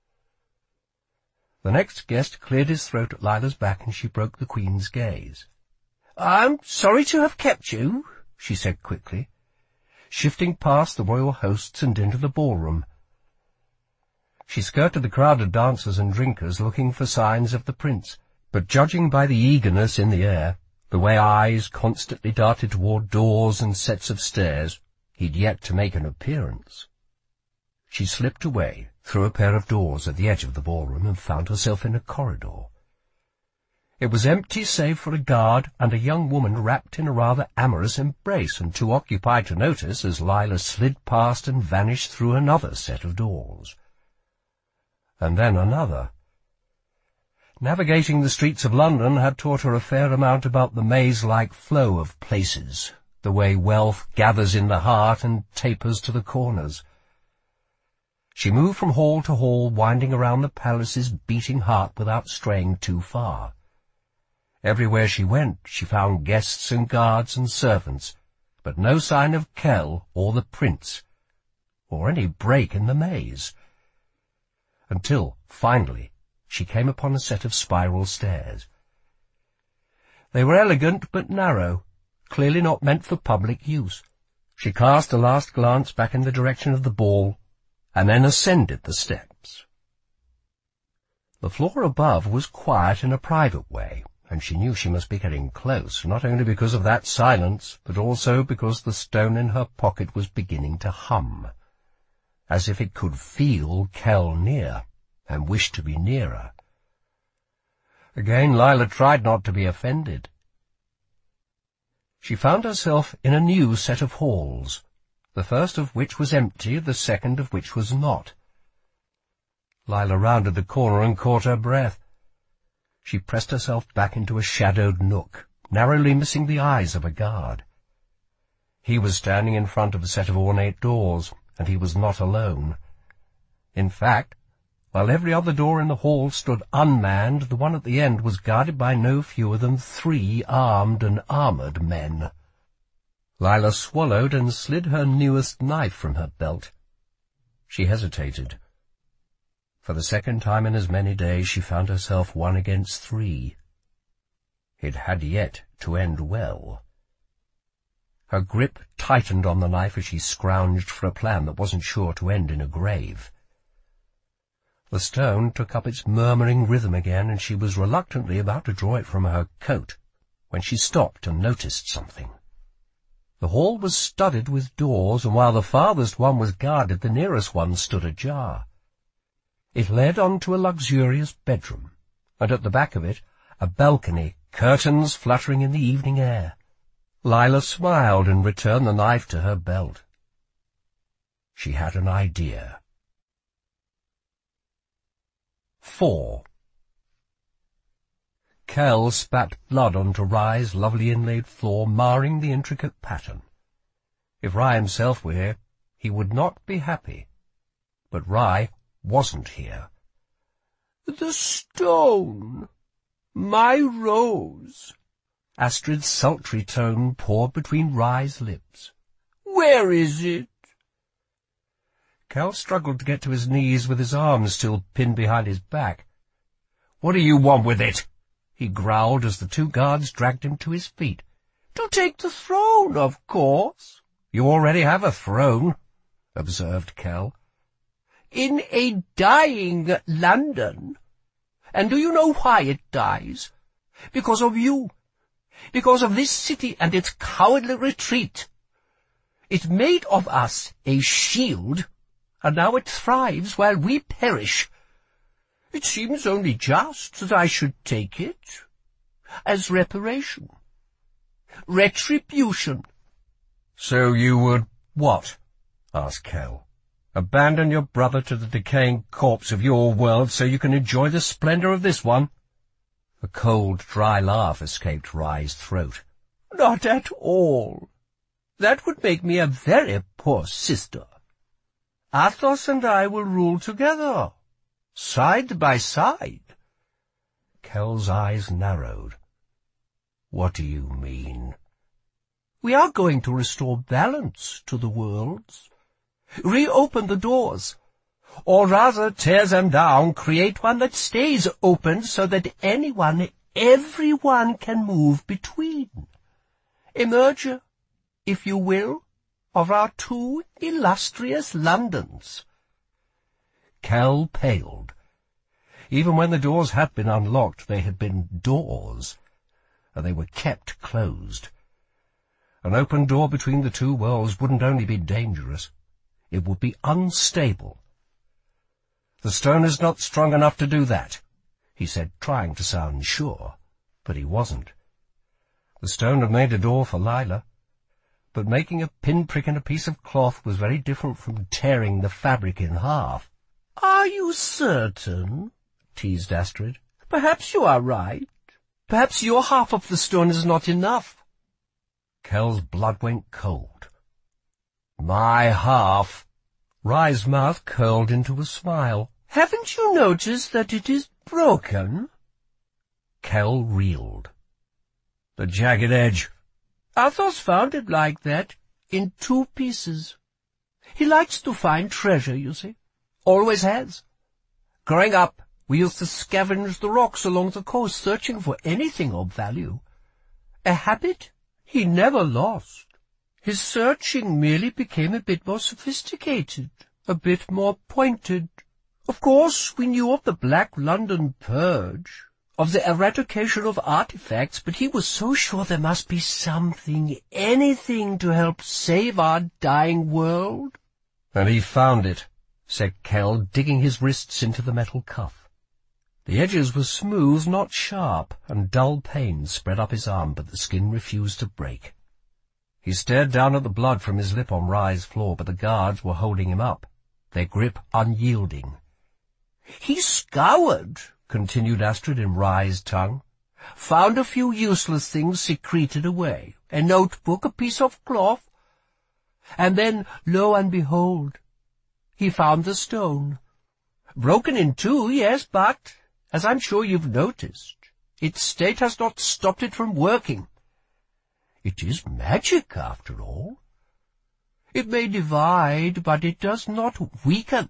The next guest cleared his throat at Lila's back, and she broke the queen's gaze. "I'm sorry to have kept you," she said quickly, shifting past the royal hosts and into the ballroom. She skirted the crowded dancers and drinkers, looking for signs of the prince, but judging by the eagerness in the air, the way eyes constantly darted toward doors and sets of stairs, he'd yet to make an appearance. She slipped away, through a pair of doors at the edge of the ballroom, and found herself in a corridor. It was empty save for a guard and a young woman wrapped in a rather amorous embrace, and too occupied to notice as Lila slid past and vanished through another set of doors. And then another. Navigating the streets of London had taught her a fair amount about the maze-like flow of places, the way wealth gathers in the heart and tapers to the corners. She moved from hall to hall, winding around the palace's beating heart without straying too far. Everywhere she went, she found guests and guards and servants, but no sign of Kell or the prince, or any break in the maze. Until, finally, she came upon a set of spiral stairs. They were elegant but narrow, clearly not meant for public use. She cast a last glance back in the direction of the ball, and then ascended the steps. The floor above was quiet in a private way, and she knew she must be getting close, not only because of that silence, but also because the stone in her pocket was beginning to hum, as if it could feel Kell near, and wished to be nearer. Again Lila tried not to be offended. She found herself in a new set of halls, the first of which was empty, the second of which was not. Lila rounded the corner and caught her breath. She pressed herself back into a shadowed nook, narrowly missing the eyes of a guard. He was standing in front of a set of ornate doors, and he was not alone. In fact, while every other door in the hall stood unmanned, the one at the end was guarded by no fewer than 3 armed and armoured men. Lila swallowed and slid her newest knife from her belt. She hesitated. For the second time in as many days she found herself 1 against 3. It had yet to end well. Her grip tightened on the knife as she scrounged for a plan that wasn't sure to end in a grave. The stone took up its murmuring rhythm again, and she was reluctantly about to draw it from her coat, when she stopped and noticed something. The hall was studded with doors, and while the farthest one was guarded, the nearest one stood ajar. It led on to a luxurious bedroom, and at the back of it, a balcony, curtains fluttering in the evening air. Lila smiled and returned the knife to her belt. She had an idea. 4. Kell spat blood onto Rye's lovely inlaid floor, marring the intricate pattern. If Rye himself were here, he would not be happy. But Rye wasn't here. "The stone! My rose!" Astrid's sultry tone poured between Rye's lips. "Where is it?" Kell struggled to get to his knees with his arms still pinned behind his back. "What do you want with it?" he growled as the 2 guards dragged him to his feet. "To take the throne, of course." "You already have a throne," observed Kell. "In a dying London. And do you know why it dies? Because of you. Because of this city and its cowardly retreat. It made of us a shield, and now it thrives while we perish. It seems only just that I should take it as reparation. Retribution." "So you would what?" asked Kell. "Abandon your brother to the decaying corpse of your world so you can enjoy the splendor of this one?" A cold, dry laugh escaped Rye's throat. "Not at all. That would make me a very poor sister. Athos and I will rule together, side by side." Kell's eyes narrowed. "What do you mean?" "We are going to restore balance to the worlds. Reopen the doors, or rather tear them down, create one that stays open so that everyone can move between. A merger, if you will, of our 2 illustrious Londons." Kell paled. Even when the doors had been unlocked, they had been doors, and they were kept closed. An open door between the 2 worlds wouldn't only be dangerous, it would be unstable. "The stone is not strong enough to do that," he said, trying to sound sure, but he wasn't. The stone had made a door for Lila, but making a pinprick in a piece of cloth was very different from tearing the fabric in half. "Are you certain?" teased Astrid. "Perhaps you are right. Perhaps your half of the stone is not enough." Kell's blood went cold. "My half." Rye's mouth curled into a smile. "Haven't you noticed that it is broken?" Kell reeled. "The jagged edge." "Athos found it like that, in 2 pieces. He likes to find treasure, you see. Always has. Growing up, we used to scavenge the rocks along the coast, searching for anything of value. A habit he never lost. His searching merely became a bit more sophisticated, a bit more pointed. Of course, we knew of the Black London Purge, of the eradication of artifacts, but he was so sure there must be something, anything to help save our dying world." "And he found it," said Kell, digging his wrists into the metal cuff. The edges were smooth, not sharp, and dull pain spread up his arm, but the skin refused to break. He stared down at the blood from his lip on Rye's floor, but the guards were holding him up, their grip unyielding. "He scoured," continued Astrid in Rye's tongue. "Found a few useless things secreted away, a notebook, a piece of cloth, and then, lo and behold, he found the stone. Broken in two, yes, but, as I'm sure you've noticed, its state has not stopped it from working. It is magic, after all. It may divide, but it does not weaken.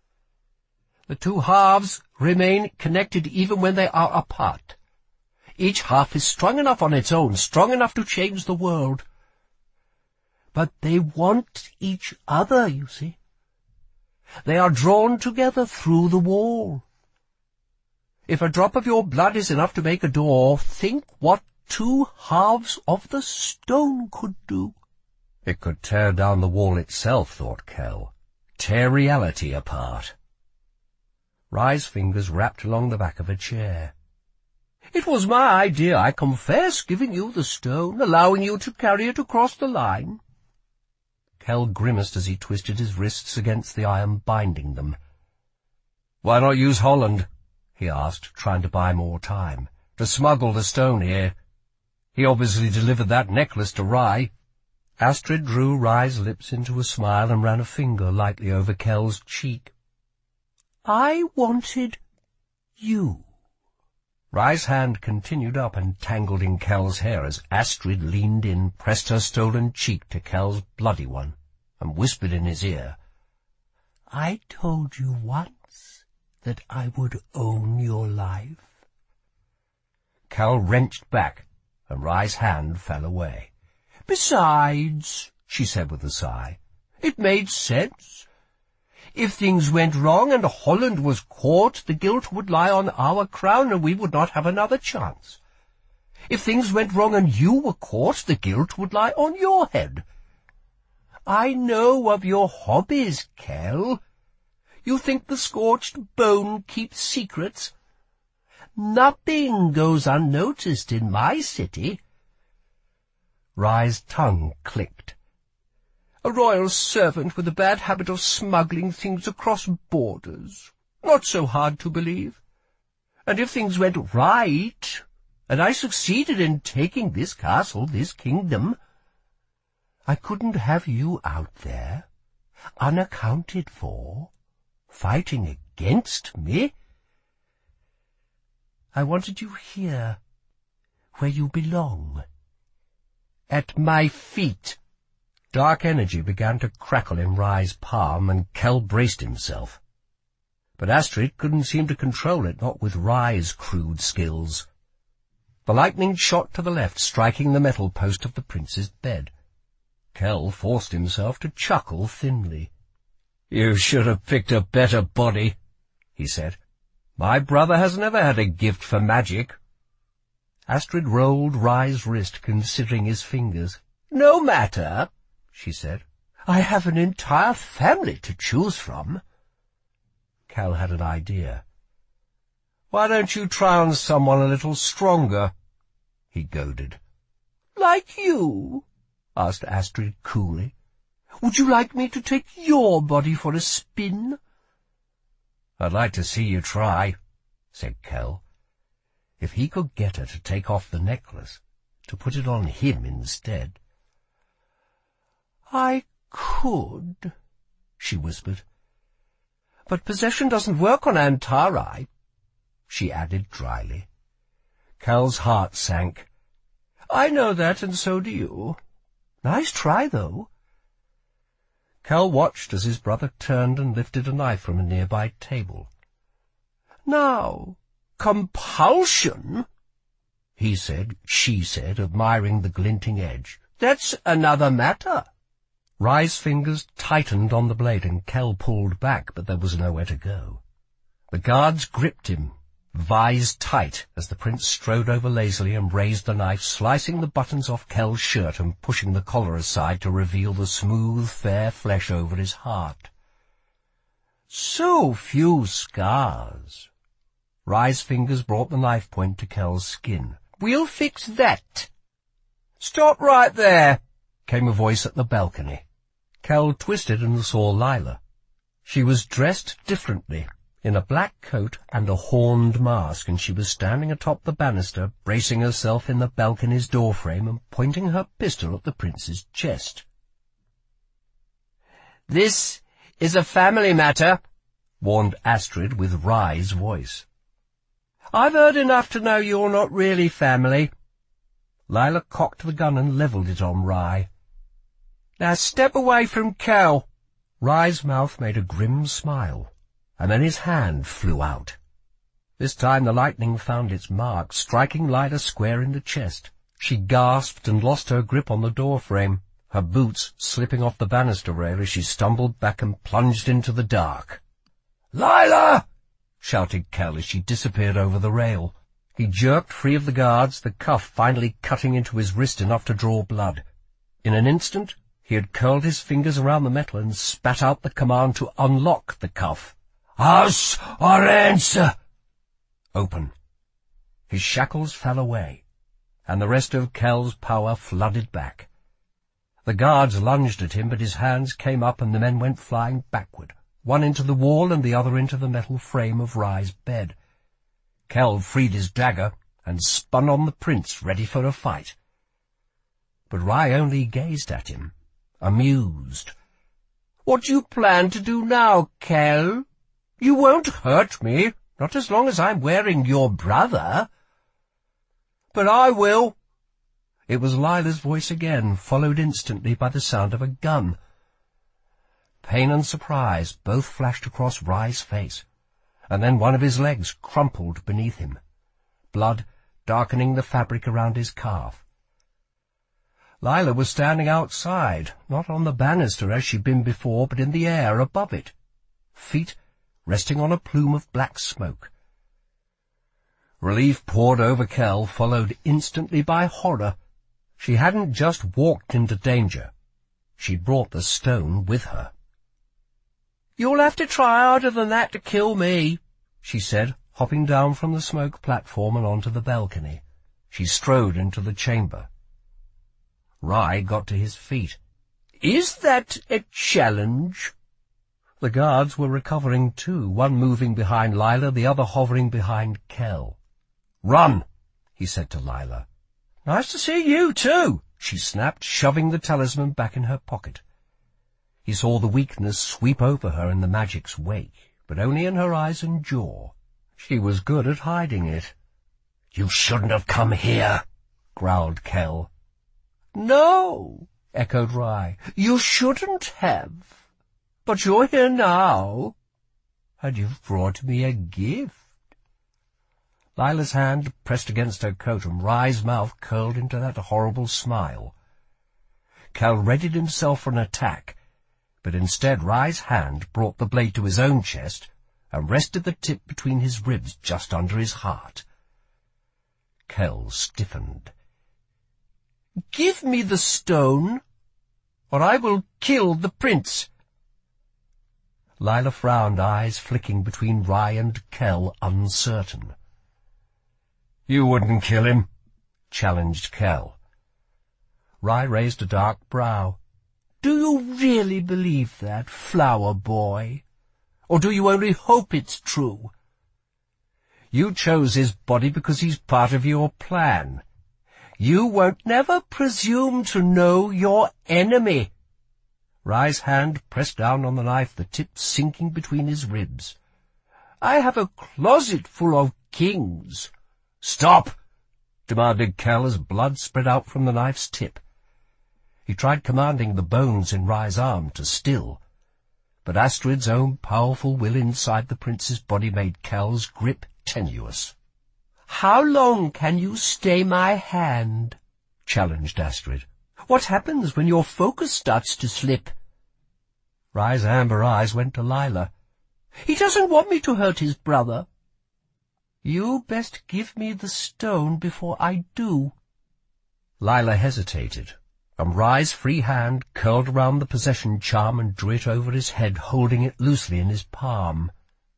The two halves remain connected even when they are apart. Each half is strong enough on its own, strong enough to change the world. But they want each other, you see. They are drawn together through the wall. If a drop of your blood is enough to make a door, think what two halves of the stone could do." It could tear down the wall itself, thought Kell. Tear reality apart. Rye's fingers wrapped along the back of a chair. "It was my idea, I confess, giving you the stone, allowing you to carry it across the line." Kell grimaced as he twisted his wrists against the iron binding them. "Why not use Holland?" he asked, trying to buy more time. "To smuggle the stone here. He obviously delivered that necklace to Rye." Astrid drew Rye's lips into a smile and ran a finger lightly over Kell's cheek. "I wanted you." Rye's hand continued up and tangled in Kell's hair as Astrid leaned in, pressed her stolen cheek to Kell's bloody one, and whispered in his ear, "I told you once that I would own your life." Kell wrenched back, and Rye's hand fell away. "Besides," she said with a sigh, "it made sense. If things went wrong and Holland was caught, the guilt would lie on our crown and we would not have another chance. If things went wrong and you were caught, the guilt would lie on your head. I know of your hobbies, Kell. You think the scorched bone keeps secrets. Nothing goes unnoticed in my city." Rye's tongue clicked. "A royal servant with a bad habit of smuggling things across borders. Not so hard to believe. And if things went right, and I succeeded in taking this castle, this kingdom, I couldn't have you out there, unaccounted for, fighting against me. I wanted you here, where you belong, at my feet." Dark energy began to crackle in Rye's palm, and Kell braced himself. But Astrid couldn't seem to control it, not with Rye's crude skills. The lightning shot to the left, striking the metal post of the prince's bed. Kell forced himself to chuckle thinly. "You should have picked a better body," he said. "My brother has never had a gift for magic." Astrid rolled Rye's wrist, considering his fingers. "No matter," she said. "I have an entire family to choose from." Kell had an idea. "Why don't you try on someone a little stronger?" he goaded. "Like you?" asked Astrid coolly. "Would you like me to take your body for a spin?" "I'd like to see you try," said Kell. If he could get her to take off the necklace, to put it on him instead. "I could," she whispered. "But possession doesn't work on Antari," she added dryly. Kell's heart sank. "I know that, and so do you. Nice try, though." Kell watched as his brother turned and lifted a knife from a nearby table. "Now, compulsion," he said, she said, admiring the glinting edge. "That's another matter." Rye's fingers tightened on the blade, and Kell pulled back, but there was nowhere to go. The guards gripped him, vised tight, as the prince strode over lazily and raised the knife, slicing the buttons off Kell's shirt and pushing the collar aside to reveal the smooth, fair flesh over his heart. "So few scars." Rye's fingers brought the knife point to Kell's skin. "We'll fix that." "Stop right there," came a voice at the balcony. Kell twisted and saw Lila. She was dressed differently, in a black coat and a horned mask, and she was standing atop the banister, bracing herself in the balcony's doorframe and pointing her pistol at the prince's chest. "This is a family matter," warned Astrid with Rye's voice. "I've heard enough to know you're not really family." Lila cocked the gun and levelled it on Rye. "Now step away from Kell." Rye's mouth made a grim smile, and then his hand flew out. This time the lightning found its mark, striking Lila square in the chest. She gasped and lost her grip on the doorframe, her boots slipping off the banister rail as she stumbled back and plunged into the dark. "Lila!" shouted Kell as she disappeared over the rail. He jerked free of the guards, the cuff finally cutting into his wrist enough to draw blood. In an instant, he had curled his fingers around the metal and spat out the command to unlock the cuff. "House Orange!" Open. His shackles fell away, and the rest of Kell's power flooded back. The guards lunged at him, but his hands came up and the men went flying backward, one into the wall and the other into the metal frame of Rye's bed. Kell freed his dagger and spun on the prince, ready for a fight. But Rye only gazed at him, amused. "What do you plan to do now, Kell? You won't hurt me, not as long as I'm wearing your brother." "But I will." It was Lila's voice again, followed instantly by the sound of a gun. Pain and surprise both flashed across Rye's face, and then one of his legs crumpled beneath him, blood darkening the fabric around his calf. Lila was standing outside, not on the banister as she'd been before, but in the air above it, feet resting on a plume of black smoke. Relief poured over Kell, followed instantly by horror. She hadn't just walked into danger. She'd brought the stone with her. "You'll have to try harder than that to kill me," she said, hopping down from the smoke platform and onto the balcony. She strode into the chamber. Rye got to his feet. "Is that a challenge?" The guards were recovering too, one moving behind Lila, the other hovering behind Kell. "Run," he said to Lila. "Nice to see you too," she snapped, shoving the talisman back in her pocket. He saw the weakness sweep over her in the magic's wake, but only in her eyes and jaw. She was good at hiding it. "You shouldn't have come here," growled Kell. "No," echoed Rye, "you shouldn't have. But you're here now, and you've brought me a gift." Lila's hand pressed against her coat, and Rye's mouth curled into that horrible smile. Kell readied himself for an attack, but instead Rye's hand brought the blade to his own chest and rested the tip between his ribs just under his heart. Kell stiffened. "Give me the stone, or I will kill the prince." Lila frowned, eyes flicking between Rye and Kell, uncertain. "You wouldn't kill him," challenged Kell. Rye raised a dark brow. "Do you really believe that, flower boy? Or do you only hope it's true?" "You chose his body because he's part of your plan. You won't never presume to know your enemy." Rye's hand pressed down on the knife, the tip sinking between his ribs. "I have a closet full of kings." "Stop!" demanded Kell as blood spread out from the knife's tip. He tried commanding the bones in Rye's arm to still, but Astrid's own powerful will inside the prince's body made Kell's grip tenuous. "How long can you stay my hand?" challenged Astrid. "What happens when your focus starts to slip?" Rye's amber eyes went to Lila. "He doesn't want me to hurt his brother." "You best give me the stone before I do." Lila hesitated, and Rye's free hand curled around the possession charm and drew it over his head, holding it loosely in his palm.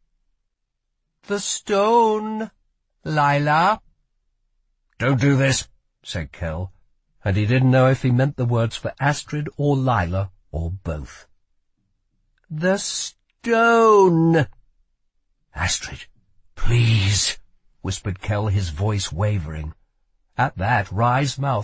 "The stone, Lila." "Don't do this," said Kell, and he didn't know if he meant the words for Astrid or Lila or both. "The stone!" "Astrid, please," whispered Kell, his voice wavering. At that, Rye's mouth